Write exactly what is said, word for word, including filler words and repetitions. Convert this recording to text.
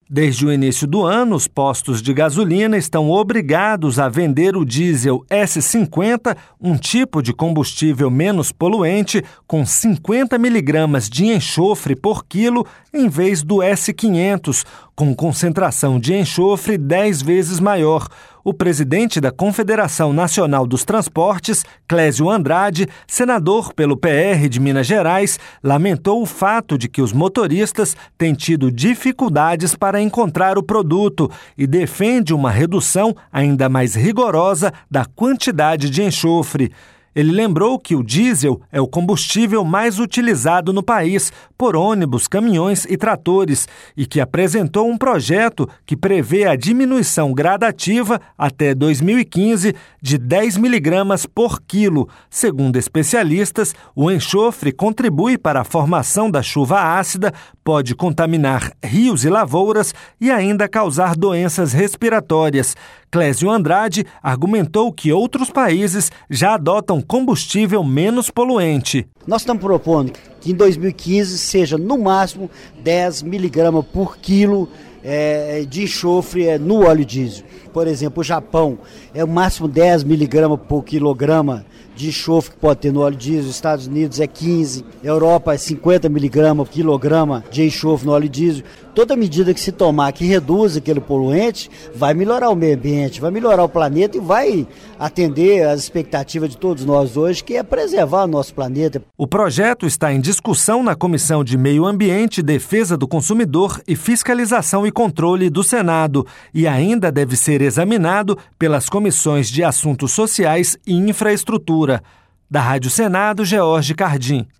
Desde o início do ano, os postos de gasolina estão obrigados a vender o diesel S cinquenta, um tipo de combustível menos poluente, com cinquenta miligramas de enxofre por quilo, em vez do S quinhentos, com concentração de enxofre dez vezes maior. O presidente da Confederação Nacional dos Transportes, Clésio Andrade, senador pelo P R de Minas Gerais, lamentou o fato de que os motoristas têm tido dificuldades para encontrar o produto e defende uma redução ainda mais rigorosa da quantidade de enxofre. Ele lembrou que o diesel é o combustível mais utilizado no país por ônibus, caminhões e tratores e que apresentou um projeto que prevê a diminuição gradativa até dois mil e quinze de dez miligramas por quilo. Segundo especialistas, o enxofre contribui para a formação da chuva ácida, pode contaminar rios e lavouras e ainda causar doenças respiratórias. Clésio Andrade argumentou que outros países já adotam combustível menos poluente. Nós estamos propondo que em dois mil e quinze seja no máximo dez miligramas por quilo é, de enxofre no óleo diesel. Por exemplo, o Japão é o máximo dez miligramas por quilograma de enxofre que pode ter no óleo diesel, os Estados Unidos é quinze, a Europa é cinquenta miligramas por quilograma de enxofre no óleo diesel. Toda medida que se tomar que reduz aquele poluente vai melhorar o meio ambiente, vai melhorar o planeta e vai atender às expectativas de todos nós hoje, que é preservar o nosso planeta. O projeto está em discussão na Comissão de Meio Ambiente, Defesa do Consumidor e Fiscalização e Controle do Senado e ainda deve ser examinado pelas comissões de Assuntos Sociais e Infraestrutura. Da Rádio Senado, George Cardim.